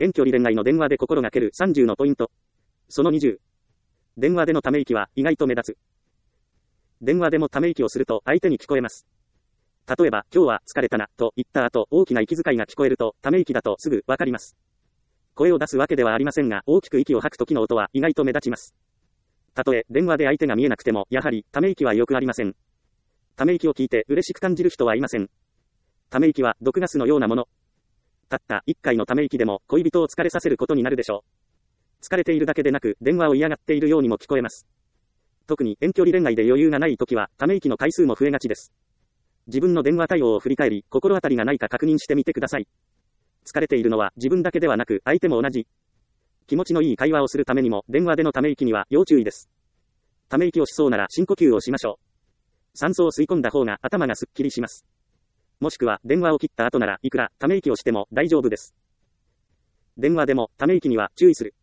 遠距離恋愛の電話で心がける30のポイント。その20。電話でのため息は意外と目立つ。電話でもため息をすると相手に聞こえます。例えば、今日は疲れたな、と言った後、大きな息遣いが聞こえると、ため息だとすぐわかります。声を出すわけではありませんが、大きく息を吐く時の音は意外と目立ちます。たとえ、電話で相手が見えなくても、やはり、ため息はよくありません。ため息を聞いて嬉しく感じる人はいません。ため息は毒ガスのようなもの。たった1回のため息でも恋人を疲れさせることになるでしょう。疲れているだけでなく、電話を嫌がっているようにも聞こえます。特に遠距離恋愛で余裕がないときは、ため息の回数も増えがちです。自分の電話対応を振り返り、心当たりがないか確認してみてください。疲れているのは自分だけではなく、相手も同じ。気持ちのいい会話をするためにも、電話でのため息には要注意です。ため息をしそうなら深呼吸をしましょう。酸素を吸い込んだ方が頭がすっきりします。もしくは、電話を切った後ならいくらため息をしても大丈夫です。電話でもため息には注意する。